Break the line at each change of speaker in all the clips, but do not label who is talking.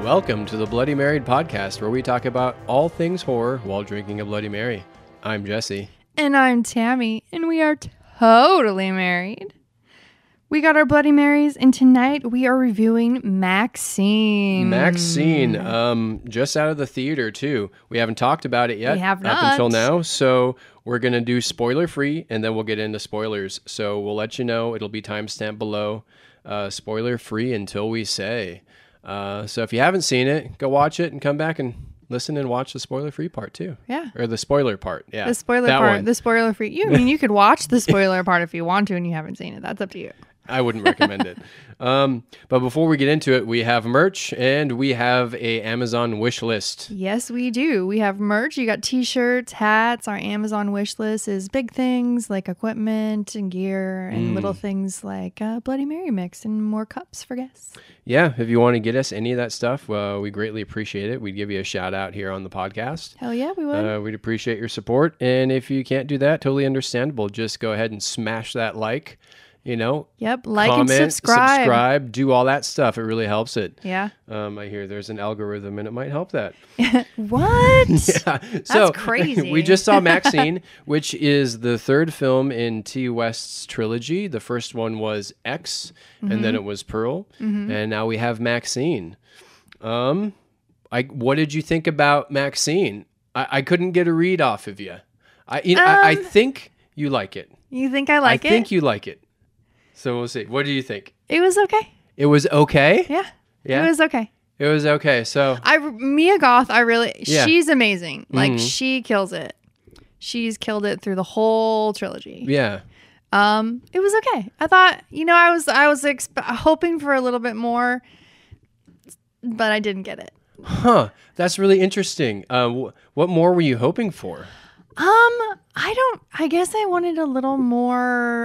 Welcome to the Bloody Married podcast, where we talk about all things horror while drinking a Bloody Mary. I'm Jesse.
And I'm Tammy, and we are totally married. We got our Bloody Marys, and tonight we are reviewing Maxine.
Just out of the theater, too. We haven't talked about it yet.
We have not.
Up until now, so we're going to do spoiler-free, and then we'll get into spoilers. So we'll let you know. It'll be timestamped below. Spoiler-free until we say. So if you haven't seen it, go watch it and come back and listen and watch the spoiler-free part too.
Yeah.
Or the spoiler part. Yeah.
The spoiler
that
part.
one.
The spoiler-free. You could watch the spoiler part if you want to and you haven't seen it. That's up to you.
I wouldn't recommend it. But before we get into it, we have merch and we have a Amazon wish list.
Yes, we do. We have merch. You got t-shirts, hats. Our Amazon wish list is big things like equipment and gear and little things like Bloody Mary mix and more cups for guests.
Yeah, if you want to get us any of that stuff, we greatly appreciate it. We'd give you a shout out here on the podcast.
Hell yeah, we would.
We'd appreciate your support. And if you can't do that, totally understandable. Just go ahead and smash that like.
Yep, like
comment,
and subscribe,
do all that stuff. It really helps it.
Yeah.
I hear there's an algorithm and it might help that.
What?
Yeah.
That's crazy.
We just saw Maxine, which is the third film in T. West's trilogy. The first one was X, and then it was Pearl, and now we have Maxine. What did you think about Maxine? I couldn't get a read off of you. I think you like it.
You think I like it?
I think you like it. So we'll see. What do you think?
It was okay.
It was okay?
Yeah.
Yeah?
It was okay.
It was okay. So
Mia Goth,
Yeah.
she's amazing. Like she kills it. She's killed it through the whole trilogy.
yeah.
It was okay. I thought, I was hoping for a little bit more, but I didn't get it.
Huh. That's really interesting. What more were you hoping for?
I guess I wanted a little more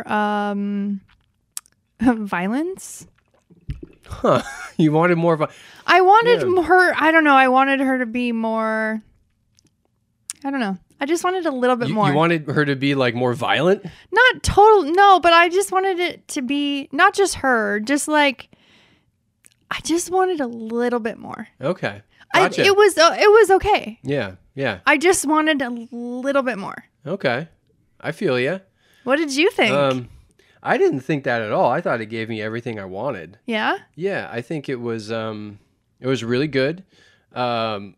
violence.
Huh. You wanted more of a...
I wanted her, I don't know, I wanted her to be more, I don't know. I just wanted a little bit more.
You wanted her to be like more violent?
Not total, no, but I just wanted it to be, not just her, just like, I just wanted a little bit more.
Okay. Gotcha.
It was okay.
Yeah. Yeah.
I just wanted a little bit more.
Okay. I feel you.
What did you think?
I didn't think that at all. I thought it gave me everything I wanted.
Yeah?
Yeah, I think it was really good. It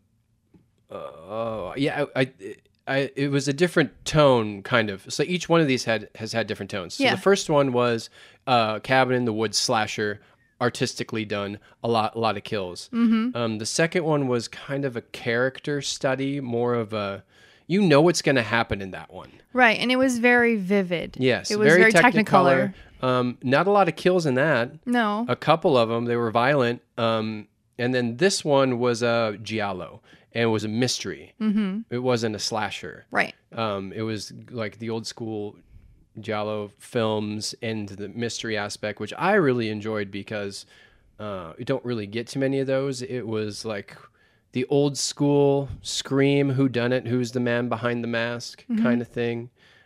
was a different tone, kind of. So each one of these has had different tones. So
Yeah.
the first one was Cabin in the Woods slasher, artistically done, a lot of kills. Mm-hmm. The second one was kind of a character study, more of a, what's going to happen in that one.
Right, and it was very vivid.
Yes,
it was very technicolor.
Not a lot of kills in that.
No.
A couple of them, they were violent. And then this one was a giallo, and it was a mystery. Mm-hmm. It wasn't a slasher.
Right.
It was like the old school giallo films and the mystery aspect, which I really enjoyed because you don't really get too many of those. It was like the old school Scream, whodunit, who's the man behind the mask kind of thing.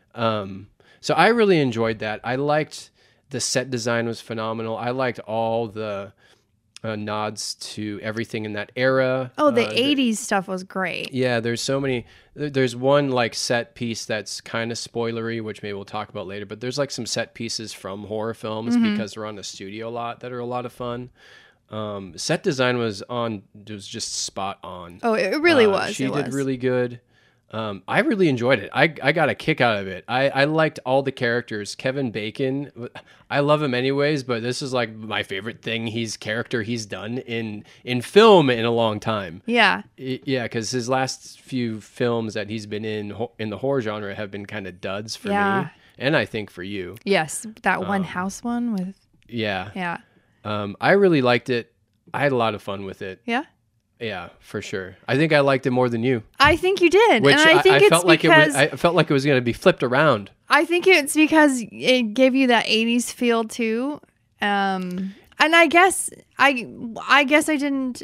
So I really enjoyed that. I liked the set design was phenomenal. I liked all the nods to everything in that era.
Oh, the 80s stuff was great.
Yeah, there's so many. There's one like set piece that's kind of spoilery, which maybe we'll talk about later. But there's like some set pieces from horror films because they're on the studio lot that are a lot of fun. Set design was just spot on.
Oh, it really was.
She did really good. I really enjoyed it. I got a kick out of it. I liked all the characters. Kevin Bacon, I love him anyways, but this is like my favorite character he's done in film in a long time.
Yeah.
Yeah, because his last few films that he's been in the horror genre have been kind of duds for me, and I think for you.
Yes, that one house one with.
Yeah.
Yeah.
I really liked it. I had a lot of fun with it.
Yeah.
Yeah, for sure. I think I liked it more than you.
I think you did.
Which
and I think it's
felt
because
I felt like it was going to be flipped around.
I think it's because it gave you that 80s feel too. And I guess I didn't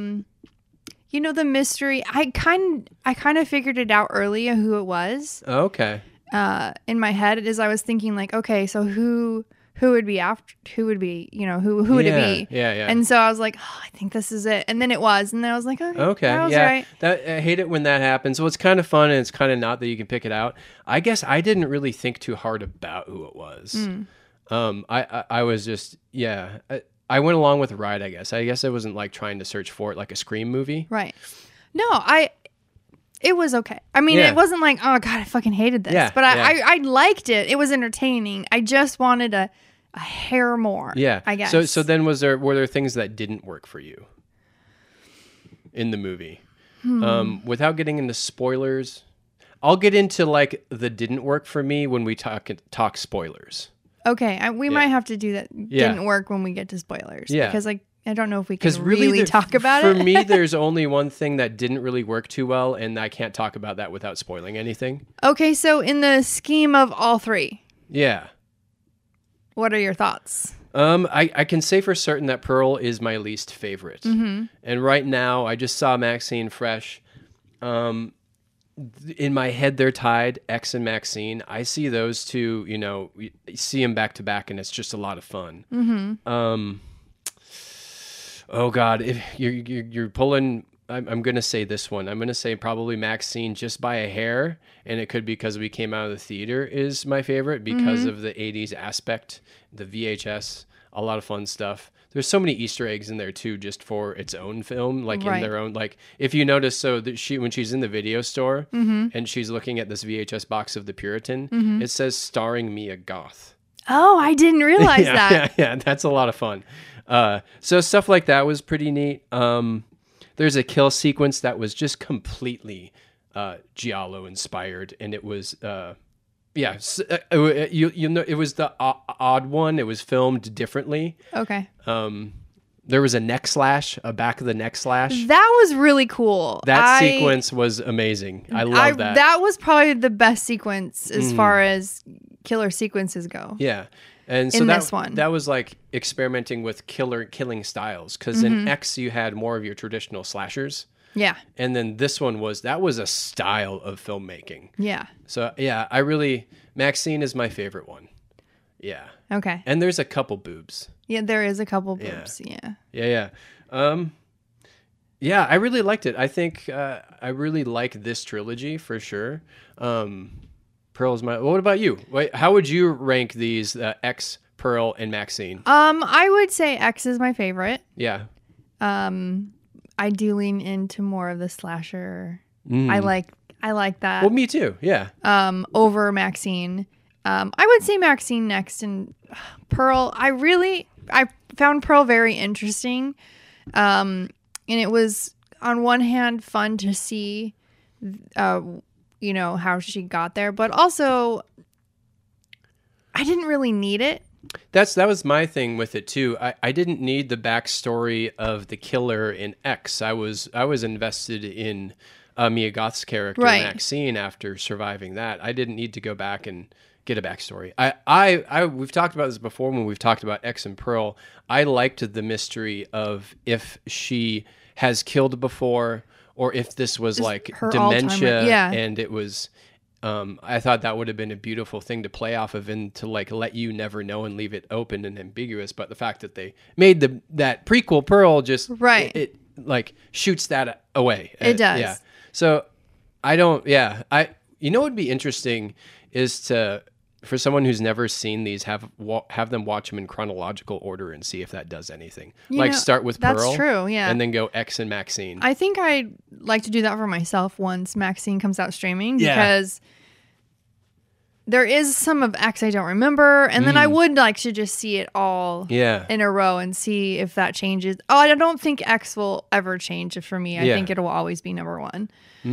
the mystery. I kind of figured it out early who it was.
Okay.
In my head as I was thinking like, okay, so who who would be after, who would be, who would it be?
Yeah, yeah.
And so I was like, oh, I think this is it. And then it was. And then I was like, okay, that was right.
I hate it when that happens. Well, it's kind of fun and it's kind of not that you can pick it out. I guess I didn't really think too hard about who it was. I was just, I went along with the ride, I guess. I guess I wasn't like trying to search for it like a Scream movie.
Right. No, it was okay. I mean, it wasn't like, oh God, I fucking hated this.
Yeah,
but I liked it. It was entertaining. I just wanted a hair more.
Yeah.
I guess.
So then were there things that didn't work for you in the movie? Without getting into spoilers, I'll get into like the didn't work for me when we talk spoilers.
Okay, we might have to do that. Didn't work when we get to spoilers.
Yeah.
Because I don't know if we can really talk about it.
For me, there's only one thing that didn't really work too well, and I can't talk about that without spoiling anything.
Okay, so in the scheme of all three.
Yeah.
What are your thoughts?
I can say for certain that Pearl is my least favorite.
Mm-hmm.
And right now, I just saw Maxine fresh. In my head, they're tied, X and Maxine. I see those two, you see them back to back, and it's just a lot of fun.
Mm-hmm.
Oh God, if you're pulling, I'm gonna say this one. I'm gonna say probably Maxine just by a hair, and it could be because we came out of the theater is my favorite because of the '80s aspect, the VHS, a lot of fun stuff. There's so many Easter eggs in there too, just for its own film, like in their own. Like if you notice, so that when she's in the video store and she's looking at this VHS box of The Puritan, it says starring Mia Goth.
Oh, I didn't realize that.
Yeah, that's a lot of fun. So stuff like that was pretty neat. There's a kill sequence that was just completely Giallo inspired, and it was it was the odd one. It was filmed differently.
Okay.
There was a neck slash, a back of the neck slash.
That was really cool.
That sequence was amazing. I love that.
That was probably the best sequence as far as killer sequences go.
Yeah. And so that was like experimenting with killing styles, because in X you had more of your traditional slashers.
Yeah.
And then this one was a style of filmmaking.
Yeah.
So yeah, Maxine is my favorite one. Yeah.
Okay.
And there's a couple boobs.
Yeah, there is a couple boobs. Yeah.
Yeah. Yeah, I really liked it. I think I really like this trilogy for sure. Pearl's what about you? How would you rank these X, Pearl, and Maxine?
I would say X is my favorite.
Yeah.
I do lean into more of the slasher. I like that.
Well, me too. Yeah.
Over Maxine. I would say Maxine next, and Pearl. I found Pearl very interesting. And it was on one hand fun to see how she got there, but also I didn't really need it.
That was my thing with it too. I didn't need the backstory of the killer in X. I was invested in Mia Goth's character, Maxine, after surviving that. I didn't need to go back and get a backstory. We've talked about this before when we've talked about X and Pearl. I liked the mystery of if she has killed before, or if this was like
her
dementia,
Alzheimer's.
and it was. I thought that would have been a beautiful thing to play off of, and to like let you never know and leave it open and ambiguous. But the fact that they made that prequel Pearl just it like shoots that away.
It does.
Yeah. So I don't. Yeah. What would be interesting is for someone who's never seen these, have them watch them in chronological order and see if that does anything. Start with Pearl.
That's true, yeah.
And then go X and Maxine.
I think I'd like to do that for myself once Maxine comes out streaming, because there is some of X I don't remember, and then I would like to just see it all in a row and see if that changes. Oh, I don't think X will ever change for me. I think it will always be number one.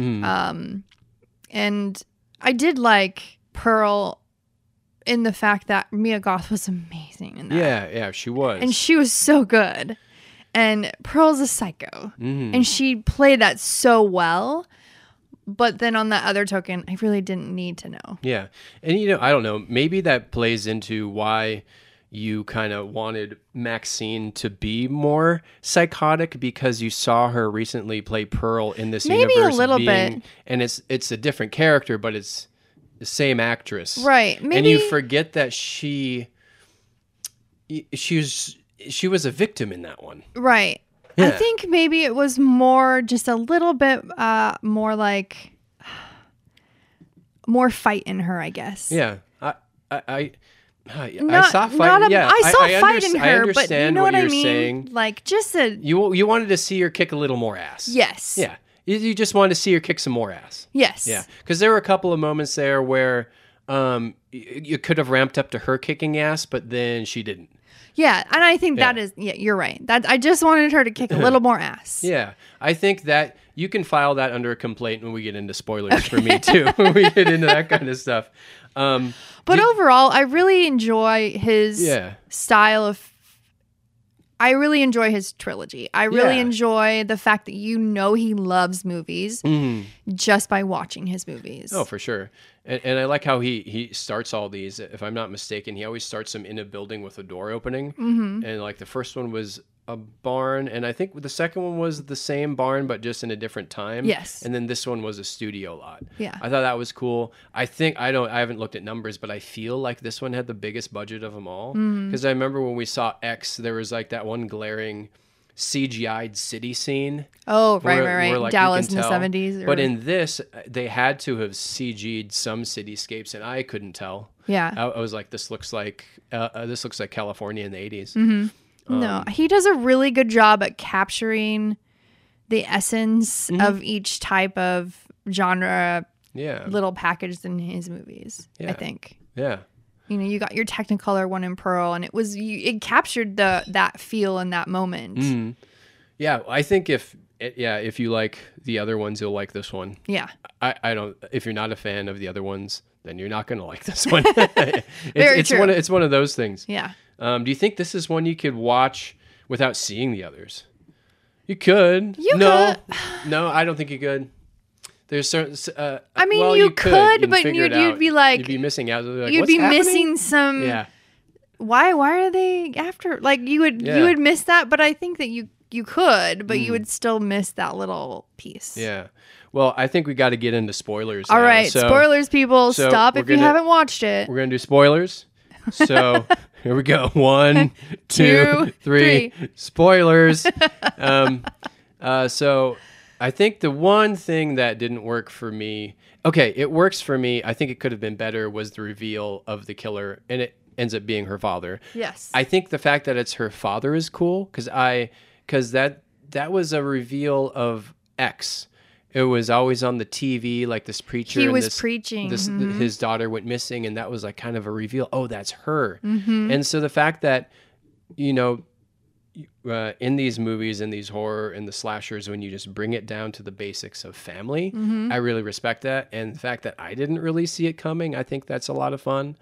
And I did like Pearl in the fact that Mia Goth was amazing in that.
Yeah, she was.
And she was so good. And Pearl's a psycho. And she played that so well. But then on that other token, I really didn't need to know.
Yeah. And, I don't know. Maybe that plays into why you kind of wanted Maxine to be more psychotic, because you saw her recently play Pearl in this universe.
Maybe a little bit.
And it's a different character, but it's the same actress.
Right. Maybe.
And you forget that she she was a victim in that one.
Right.
Yeah.
I think maybe it was more just a little bit more like more fight in her, I guess.
Yeah. I
Not,
saw fight.
I saw fight in
I
her, but you
understand
know what I
you're
mean?
saying.
Like just a
You wanted to see her kick a little more ass.
yes.
Yeah. You just wanted to see her kick some more ass.
Yes.
Yeah. Because there were a couple of moments there where you could have ramped up to her kicking ass, but then she didn't.
Yeah, and I think that is you're right. That I just wanted her to kick a little more ass.
Yeah. I think that you can file that under a complaint when we get into spoilers for me too. When we get into that kind of stuff.
But overall, I really enjoy his style of. I really enjoy his trilogy. I really enjoy the fact that he loves movies just by watching his movies.
Oh, for sure. And I like how he starts all these. If I'm not mistaken, he always starts them in a building with a door opening. Mm-hmm. And like the first one was a barn, and I think the second one was the same barn but just in a different time.
Yes.
And then this one was a studio lot.
Yeah.
I thought that was cool. I think I haven't looked at numbers, but I feel like this one had the biggest budget of them all, because I remember when we saw X, there was like that one glaring CGI'd city scene.
Oh, right.
Where, like,
Dallas
you
in
can
the
tell.
70s.
But in this, they had to have CG'd some cityscapes, and I couldn't tell.
Yeah.
I was like, this looks like California in the 80s.
Mm-hmm. No, he does a really good job at capturing the essence of each type of genre little packaged in his movies, I think.
Yeah.
You know, you got your Technicolor one in Pearl, and it captured that feel in that moment.
Mm-hmm. Yeah, I think if you like the other ones, you'll like this one.
Yeah.
I don't. If you're not a fan of the other ones, then you're not going to like this one.
Very true.
It's one of those things.
Yeah.
Do you think this is one you could watch without seeing the others? You could.
No,
I don't think you could. There's certain.
I mean,
well,
you could, but
figure it
you'd
out.
be like,
you'd be missing out. Like,
you'd
what's
be
happening?
missing some.
Yeah.
Why are they after? Like you would miss that, but I think that you could, but you would still miss that little piece.
Yeah. Well, I think we got to get into spoilers.
All
now.
right, spoilers, people.
So
stop if you haven't watched it.
We're gonna do spoilers. So here we go. 1, 2, 3. Spoilers. So I think the one thing that didn't work for me. Okay, it works for me. I think it could have been better. Was the reveal of the killer, and it ends up being her father.
Yes.
I think the fact that it's her father is cool because that was a reveal of X. It was always on the TV, like this preacher.
He was preaching.
His daughter went missing, and that was like kind of a reveal. Oh, that's her.
Mm-hmm.
And so the fact that, you know, in these movies, in these horror and the slashers, when you just bring it down to the basics of family, I really respect that. And the fact that I didn't really see it coming, I think that's a lot of fun.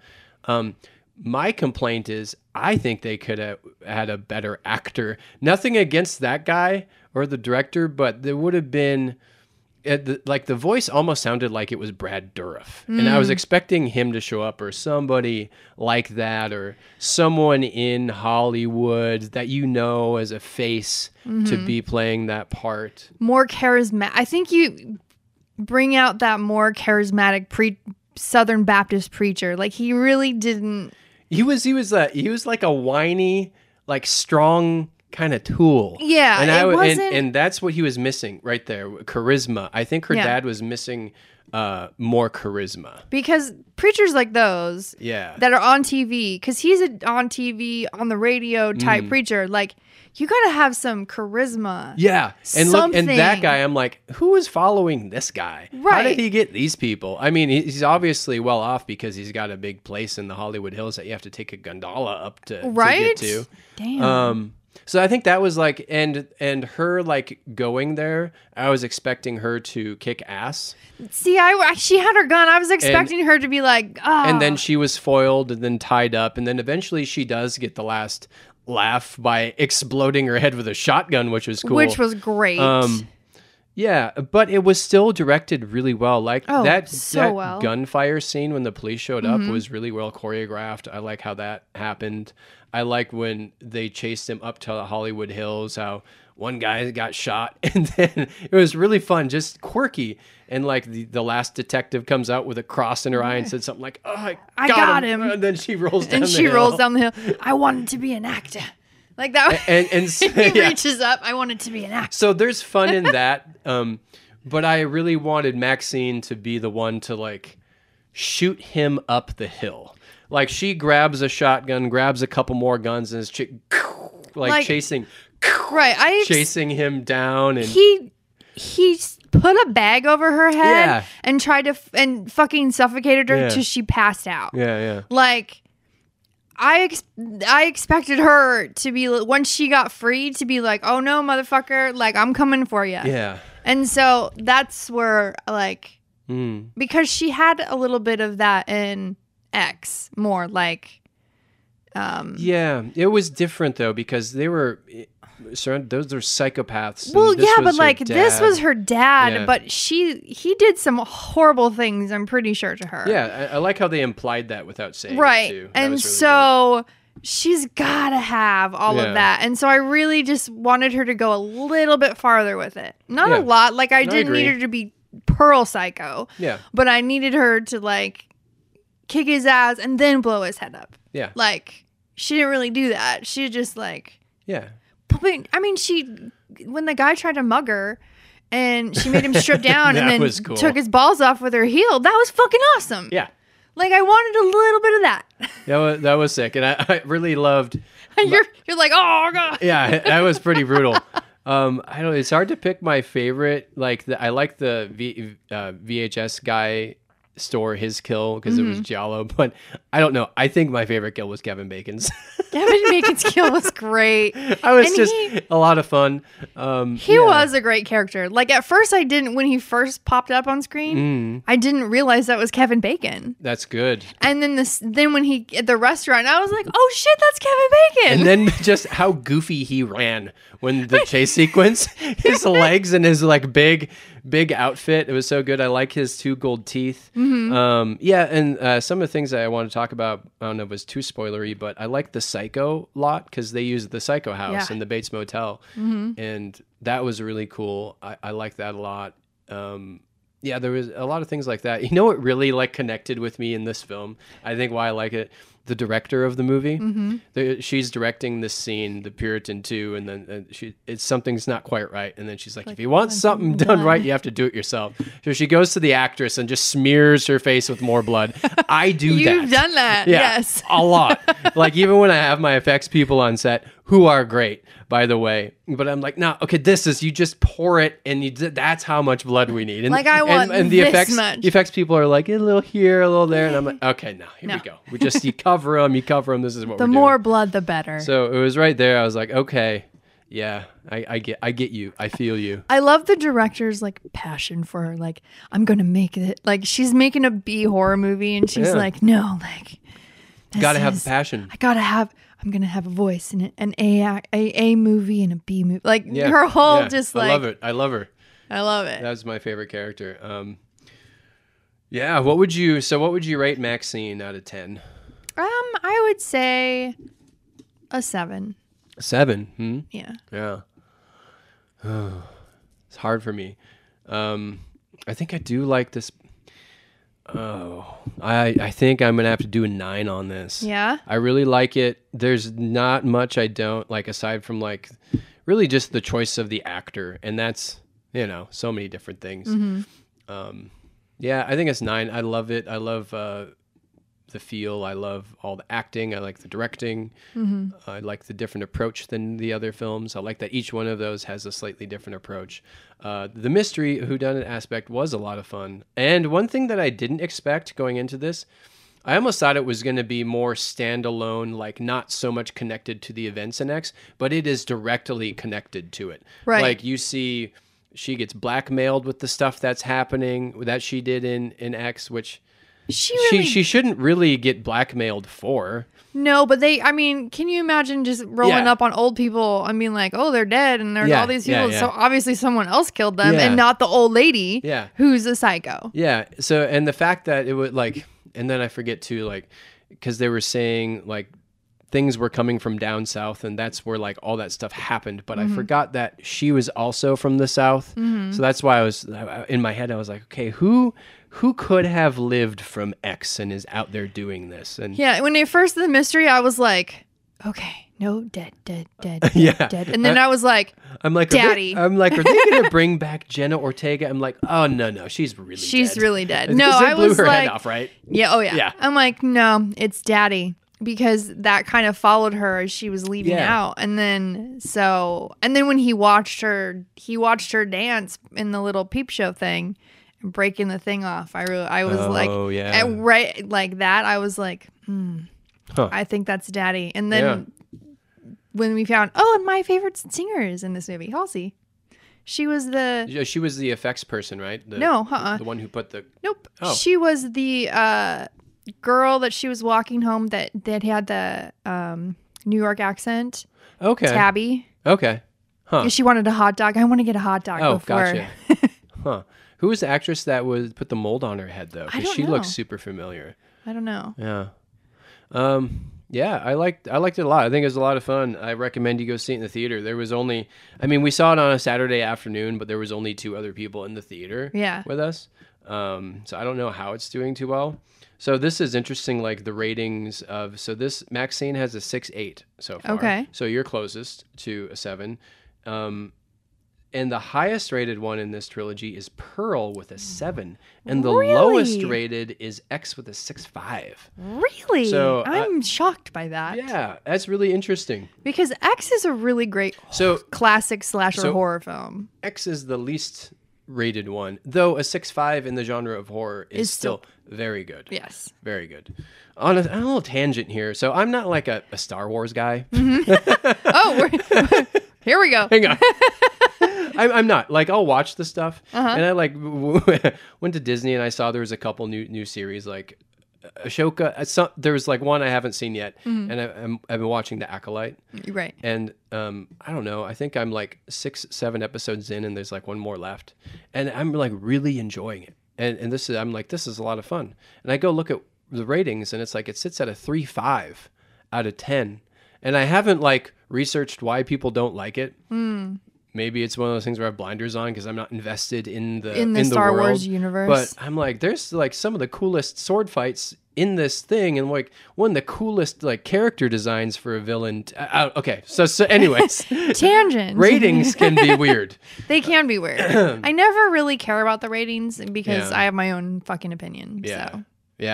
My complaint is I think they could have had a better actor. Nothing against that guy or the director, but there would have been... the voice almost sounded like it was Brad Dourif, and I was expecting him to show up, or somebody like that, or someone in Hollywood that as a face to be playing that part.
More charismatic. I think you bring out that more charismatic Southern Baptist preacher. Like he really didn't.
He was like a whiny, like strong kind of tool.
Yeah,
and that's what he was missing right there. Charisma. I think her dad was missing more charisma.
Because preachers like those that are on TV, because he's on TV, on the radio type preacher, like you got to have some charisma.
Yeah. And look, and that guy, I'm like, who is following this guy?
Right.
How did he get these people? I mean, he's obviously well off because he's got a big place in the Hollywood Hills that you have to take a gondola up to get to.
Damn.
So I think that was like, and her like going there, I was expecting her to kick ass.
See, she had her gun. I was expecting her to be like, oh.
And then she was foiled and then tied up. And then eventually she does get the last laugh by exploding her head with a shotgun, which was cool.
Which was great.
Yeah, but it was still directed really well. Like that
well.
Gunfire scene when the police showed up was really well choreographed. I like how that happened. I like when they chased him up to the Hollywood Hills, how one guy got shot, and then it was really fun, just quirky. And like the last detective comes out with a cross in her eye and said something like, "Oh, I got him," and then she rolls down.
And
the
she
hill.
rolls down the hill. I wanted to be an actor, like that.
And
he
yeah.
reaches up. I wanted to be an actor.
So there's fun in that, but I really wanted Maxine to be the one to like shoot him up the hill. Like she grabs a shotgun, grabs a couple more guns, and is like chasing,
right?
Chasing him down, and
he put a bag over her head
Yeah.
and tried to and fucking suffocated her
Yeah.
till she passed out.
yeah.
Like I expected her to be when she got free to be like, oh no, motherfucker, like I'm coming for you.
Yeah.
And so that's where like because she had a little bit of that in X more like
Yeah, it was different though because they were those are psychopaths. and
well,
this
yeah,
was
but
her
like this
dad.
was her dad,
Yeah.
but he did some horrible things. I'm pretty sure to her.
Yeah, I like how they implied that without saying
Right.
it too. That
And
was really
so she's got to have all
Yeah.
of that. And so I really just wanted her to go a little bit farther with it. Not
Yeah.
a lot. Like I didn't
agree.
need her to be Pearl Psycho.
Yeah.
But I needed her to like kick his ass and then blow his head up.
Yeah.
Like she didn't really do that. She just like
Yeah.
I mean, when the guy tried to mug her and she made him strip down and
That
then
was cool.
took his balls off with her heel, that was fucking awesome.
Yeah.
Like I wanted a little bit of that.
That was sick, and I really loved.
you're like, oh god.
Yeah, that was pretty brutal. I don't. It's hard to pick my favorite. Like I like the VHS guy store his kill because it was Giallo, but I don't know. I think my favorite kill was Kevin Bacon's.
Kevin Bacon's kill was great.
I was
And
just
he-
a lot of fun.
He was a great character. Like at first I didn't when he first popped up on screen, I didn't realize that was Kevin Bacon.
That's good.
And then when he at the restaurant, I was like, "Oh shit, that's Kevin Bacon."
And then just how goofy he ran when the chase sequence, his legs and his like big outfit. It was so good. I like his 2 gold teeth. Yeah, and some of the things that I want to talk about, I don't know if it was too spoilery, but I like the Psycho lot because they used the Psycho house
Yeah.
in the Bates Motel, and that was really cool. I like that a lot. Yeah, there was a lot of things like that. You know what really like connected with me in this film? I think why I like it. The director of the movie, she's directing this scene, the Puritan 2, and then something's not quite right, and then she's like, if you want something done right, you have to do it yourself. So she goes to the actress and just smears her face with more blood. I do that.
You've done that.
Yeah,
Yes.
a lot. Like even when I have my effects people on set, who are great, by the way, but I'm like, no, okay, this is you just pour it, and that's how much blood we need. And,
Like, I want
and the
this
effects,
much.
The effects people are like a little here, a little there, and I'm like, okay, no, here
No.
we go. We just you cover them. This is what
The
we're
more
doing.
blood, the better.
So it was right there. I was like, okay, yeah, I get you. I feel you.
I love the director's like passion for her. Like, I'm gonna make it. Like, she's making a B horror movie, and she's
Yeah.
like, no, like, this
Got to have
is-
passion.
I'm gonna have a voice in an A movie and a B movie. Like
Yeah,
her whole
yeah.
just like
I love it. I love her.
I love it.
That's my favorite character. Yeah. What would you rate Maxine out of 10?
I would say a 7.
7.
Yeah.
Yeah. It's hard for me. I think I do like this. Oh, I think I'm going to have to do a 9 on this.
Yeah.
I really like it. There's not much I don't like aside from like really just the choice of the actor. And that's, so many different things. Yeah, I think it's 9. I love it. I love the feel. I love all the acting. I like the directing. I like the different approach than the other films. I like that each one of those has a slightly different approach. The mystery whodunit aspect was a lot of fun. And one thing that I didn't expect going into this, I almost thought it was going to be more standalone, like not so much connected to the events in X, but it is directly connected to it.
Right.
Like you see, she gets blackmailed with the stuff that's happening that she did in X, which she shouldn't really get blackmailed for.
No, but can you imagine just rolling
Yeah.
up on old people and being like, oh, they're dead and there's
Yeah,
all these
yeah,
people.
yeah.
So obviously someone else killed them
Yeah.
and not the old lady
Yeah.
who's a psycho.
Yeah. So, and the fact that it would like, and then I forget too, like, because they were saying like things were coming from down south, and that's where like all that stuff happened. But I forgot that she was also from the south, so that's why I was in my head. I was like, okay, who could have lived from X and is out there doing this? And
yeah, when they first did the mystery, I was like, okay, no, dead,
Yeah.
dead. And then I was like,
I'm like,
Daddy.
are they gonna bring back Jenna Ortega? I'm like, oh no, she's
really dead.
It's
No,
'cause they
I
blew
was
her
like,
head off, right?
yeah, oh yeah.
Yeah.
I'm like, no, it's Daddy, because that kind of followed her as she was leaving
Yeah.
out, and then when he watched her dance in the little peep show thing, and breaking the thing off. I was like,
yeah.
right like that. I was like,
Huh.
I think that's Daddy, and then. When we found, and my favorite singer is in this movie, Halsey. She was the
effects person, right?
No,
the one who put the
nope.
Oh.
She was the girl that she was walking home that had the New York accent.
okay,
Tabby.
okay, huh?
She wanted a hot dog. I want to get a hot dog.
Oh,
before.
gotcha. Huh? Who was the actress that put the mold on her head though?
I don't
she
know.
looks super familiar.
I don't know.
Yeah. Yeah, I liked it a lot. I think it was a lot of fun. I recommend you go see it in the theater. There was only, we saw it on a Saturday afternoon, but there was only 2 other people in the theater with us. So I don't know how it's doing too well. So this is interesting, like the ratings this Maxine has a 6.8 so far. Okay. So you're closest to a 7. And the highest rated one in this trilogy is Pearl with a 7. And the lowest rated is X with a 6.5.
Really? So I'm shocked by that.
Yeah, that's really interesting.
Because X is a really great classic slasher horror film.
X is the least rated one, though a 6.5 in the genre of horror is still very good.
Yes.
Very good. On a little tangent here. So I'm not like a Star Wars guy.
Here we go.
Hang on. I'm not. Like, I'll watch the stuff. And I went to Disney and I saw there was a couple new series, like Ashoka. There was like one I haven't seen yet. And I've been watching The Acolyte.
Right.
And I don't know. I think I'm like 6-7 episodes in and there's like one more left. And I'm like really enjoying it. And this is a lot of fun. And I go look at the ratings and it's like it sits at a 3.5 out of 10. And I haven't like researched why people don't like it. Maybe it's one of those things where I have blinders on because I'm not invested in the
Star
world.
Wars universe.
But I'm like, there's like some of the coolest sword fights in this thing, and like one of the coolest like character designs for a villain. Okay, so anyways,
tangent
ratings can be weird.
They can be weird. I never really care about the ratings because I have my own fucking opinion.
Yeah,
so.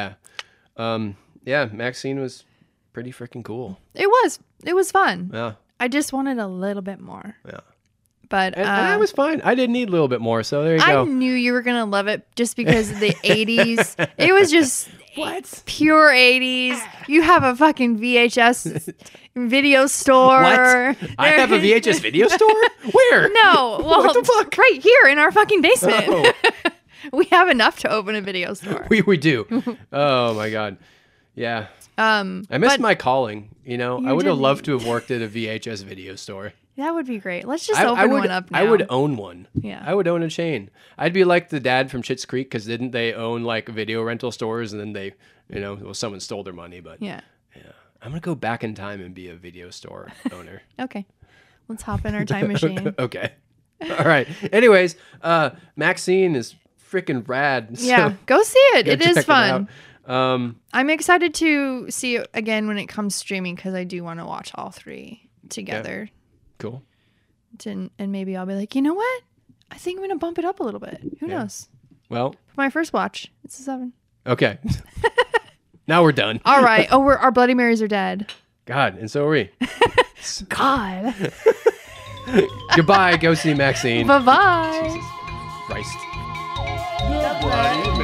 yeah. Maxine was pretty freaking cool.
It was fun.
Yeah.
I just wanted a little bit more.
Yeah.
But
and I was fine. I didn't need a little bit more, so there you go.
I knew you were gonna love it just because of the 80s. It was just pure 80s. You have a fucking VHS video store.
What? I have a VHS video store? Where?
No, well,
what the fuck?
Right here in our fucking basement. Oh. We have enough to open a video store.
We do. Oh my god. Yeah. I missed my calling. I would have loved to have worked at a VHS video store.
That would be great. Let's just open one up now.
I would own one.
Yeah.
I would own a chain. I'd be like the dad from Schitt's Creek because didn't they own like video rental stores and then they, someone stole their money. But yeah. I'm going to go back in time and be a video store owner.
Okay. Let's hop in our time machine.
Okay. All right. Anyways, Maxine is freaking rad.
Yeah. Go see it. It is fun. I'm excited to see it again when it comes streaming because I do want to watch all 3 together.
Yeah. Cool.
And maybe I'll be like, you know what? I think I'm going to bump it up a little bit. Who knows?
Well.
For my first watch, it's a 7.
Okay. Now we're done.
All right. Oh, our Bloody Marys are dead.
God, and so are we.
God.
Goodbye. Go see Maxine.
Bye-bye.
Jesus Christ.
Goodbye.